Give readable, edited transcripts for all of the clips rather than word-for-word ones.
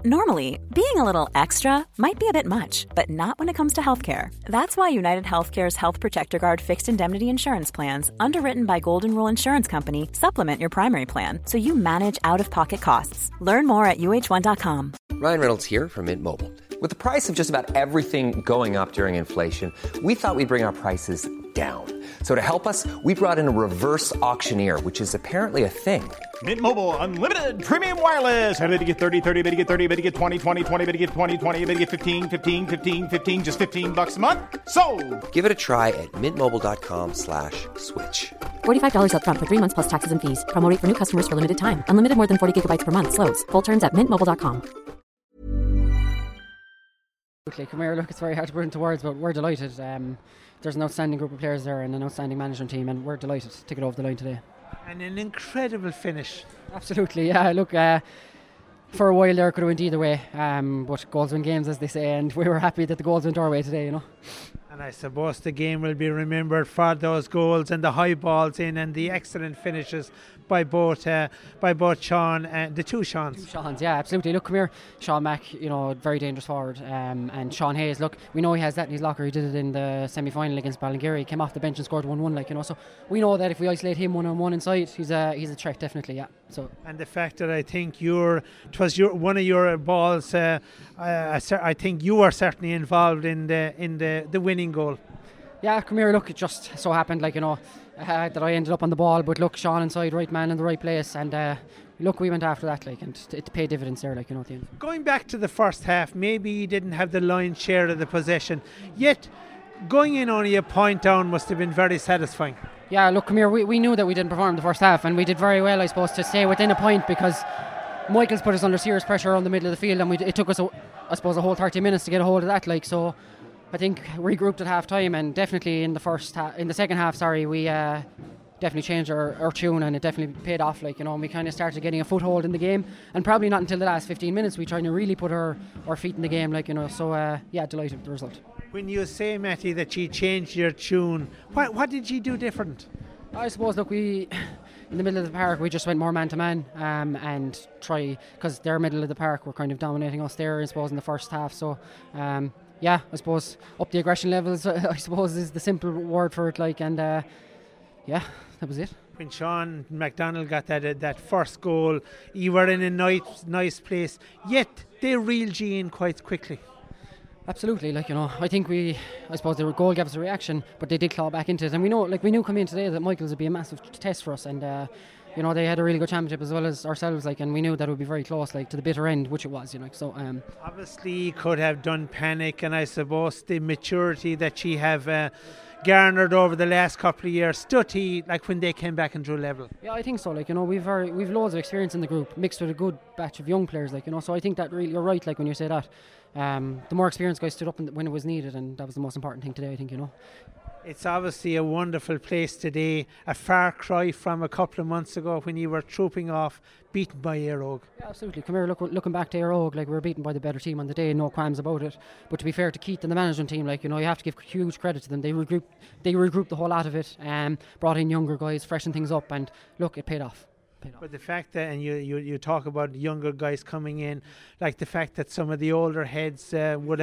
Normally, being a little extra might be a bit much, but not when it comes to healthcare. That's why United Healthcare's Health Protector Guard fixed indemnity insurance plans, underwritten by Golden Rule Insurance Company, supplement your primary plan so you manage out-of-pocket costs. Learn more at uh1.com. Ryan Reynolds here from Mint Mobile. With the price of just about everything going up during inflation, we thought we'd bring our prices down. So to help us, we brought in a reverse auctioneer, which is apparently a thing. Mint Mobile Unlimited Premium Wireless. How to get 30, 30, bit to get 30, bit to get 20, 20, 20, bit to get 20, 20, bit to get 15, 15, 15, 15, just $15 a month? Sold! Give it a try at mintmobile.com/switch. $45 up front for 3 months plus taxes and fees. Promo rate for new customers for limited time. Unlimited more than 40 gigabytes per month. Slows full terms at mintmobile.com. Okay, come here, look, it's very hard to put into words, but we're delighted. There's an outstanding group of players there and an outstanding management team, and we're delighted to get over the line today. And an incredible finish. Absolutely, yeah. Look, for a while there it could have went either way, but goals win games, as they say, and we were happy that the goals went our way today, you know. And I suppose the game will be remembered for those goals and the high balls in and the excellent finishes by both Sean and the two Seans. Two Seans, yeah, absolutely. Look, come here, Sean Mack, you know, very dangerous forward, and Sean Hayes, look, we know he has that in his locker. He did it in the semi-final against Ballingeary. He came off the bench and scored 1-1, like, you know, so we know that if we isolate him one-on-one inside, he's a threat, definitely, yeah. So, and the fact that I think one of your balls, I think you are certainly involved in the winning goal. Yeah, come here, look, it just so happened, like, you know, that I ended up on the ball, but look, Sean inside, right man in the right place, and look, we went after that, like, and it paid dividends there, like, you know, at the end. Going back to the first half, maybe he didn't have the lion's share of the possession, yet going in only a point down must have been very satisfying. Yeah, look, come here, we knew that we didn't perform the first half, and we did very well, I suppose, to stay within a point, because Michaels put us under serious pressure around the middle of the field, and it took us, I suppose, a whole 30 minutes to get a hold of that, like, so I think regrouped at half time, and definitely in the second half, we definitely changed our tune, and it definitely paid off, like, you know, and we kind of started getting a foothold in the game, and probably not until the last 15 minutes we tried to really put our feet in the game, like, you know, so yeah, delighted with the result. When you say, Matty, that you changed your tune, what did you do different? I suppose, look, in the middle of the park we just went more man to man, and try, because their middle of the park were kind of dominating us there, I suppose, in the first half, so yeah, I suppose up the aggression levels, I suppose, is the simple word for it, like, and yeah, that was it. When Sean McDonald got that first goal, you were in a nice place, yet they reeled you in quite quickly. Absolutely, like, you know, I think I suppose the goal gave us a reaction, but they did claw back into it, and we knew coming in today that Michaels would be a massive test for us, and you know, they had a really good championship as well as ourselves, like, and we knew that it would be very close, like, to the bitter end, which it was, you know. So obviously he could have done panic, and I suppose the maturity that she have garnered over the last couple of years stood he, like, when they came back and drew level. Yeah, I think so, like, you know, we've loads of experience in the group mixed with a good batch of young players, like, you know, so I think that really, you're right, like, when you say that the more experienced guys stood up when it was needed, and that was the most important thing today, I think, you know. It's obviously a wonderful place today, a far cry from a couple of months ago when you were trooping off, beaten by Éire Óg. Yeah, absolutely. Come here, looking back to Éire Óg, like, we were beaten by the better team on the day, no qualms about it. But to be fair to Keith and the management team, like, you know, you have to give huge credit to them. They regrouped the whole lot of it, brought in younger guys, freshened things up, and look, it paid off. But the fact that, and you talk about younger guys coming in, like the fact that some of the older heads would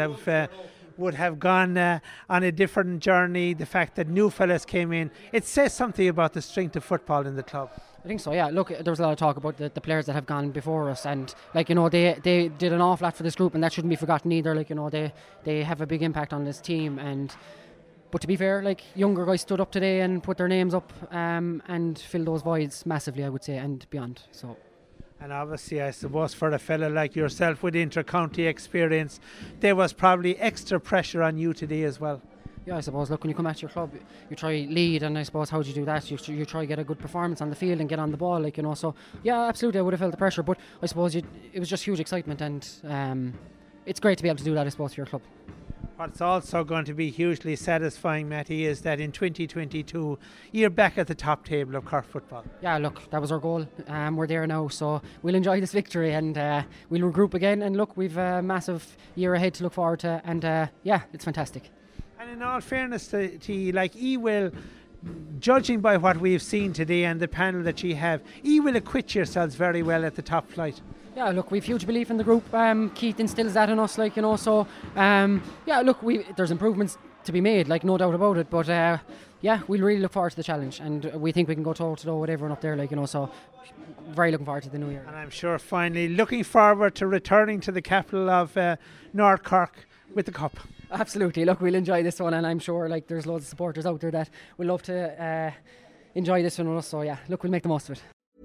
have gone on a different journey, the fact that new fellas came in, it says something about the strength of football in the club. I think so, yeah. Look, there was a lot of talk about the players that have gone before us, and, like, you know, they did an awful lot for this group, and that shouldn't be forgotten either. Like, you know, they have a big impact on this team, but to be fair, like, younger guys stood up today and put their names up and filled those voids massively, I would say, and beyond. So. And obviously, I suppose for a fella like yourself with inter-county experience, there was probably extra pressure on you today as well. Yeah, I suppose, look, when you come at your club, you try lead, and I suppose how do you do that? You try get a good performance on the field and get on the ball, like, you know. So yeah, absolutely, I would have felt the pressure, but I suppose it was just huge excitement, and it's great to be able to do that, I suppose, for your club. What's also going to be hugely satisfying, Matty, is that in 2022 you're back at the top table of Cork football. Yeah, look, that was our goal. We're there now, so we'll enjoy this victory, and we'll regroup again, and look, we've a massive year ahead to look forward to, and yeah, it's fantastic. And in all fairness to you, like, he will judging by what we've seen today and the panel that you have, you will acquit yourselves very well at the top flight. Yeah, look, we've huge belief in the group. Keith instills that in us, like, you know, so yeah, look, there's improvements to be made, like, no doubt about it, but yeah, we'll really look forward to the challenge, and we think we can go toe-to-toe with everyone up there, like, you know, so very looking forward to the new year. And I'm sure finally looking forward to returning to the capital of North Cork with the cup. Absolutely, look, we'll enjoy this one, and I'm sure, like, there's loads of supporters out there that will love to enjoy this one with us, so yeah, look, we'll make the most of it.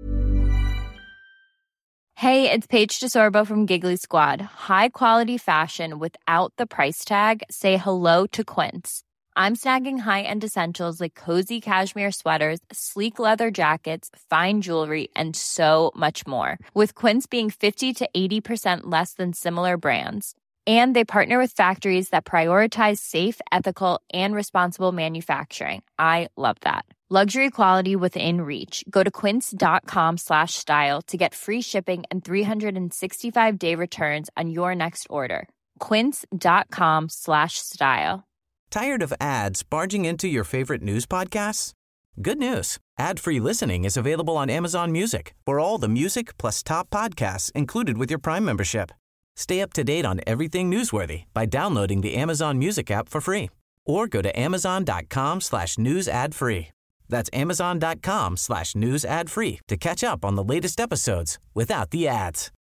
Hey, it's Paige DeSorbo from Giggly Squad. High quality fashion without the price tag. Say hello to Quince. I'm snagging high-end essentials like cozy cashmere sweaters, sleek leather jackets, fine jewelry, and so much more. With Quince being 50 to 80% less than similar brands. And they partner with factories that prioritize safe, ethical, and responsible manufacturing. I love that. Luxury quality within reach. Go to quince.com/style to get free shipping and 365-day returns on your next order. Quince.com/style. Tired of ads barging into your favorite news podcasts? Good news. Ad-free listening is available on Amazon Music for all the music plus top podcasts included with your Prime membership. Stay up to date on everything newsworthy by downloading the Amazon Music app for free or go to amazon.com/news ad free. That's amazon.com/news ad free to catch up on the latest episodes without the ads.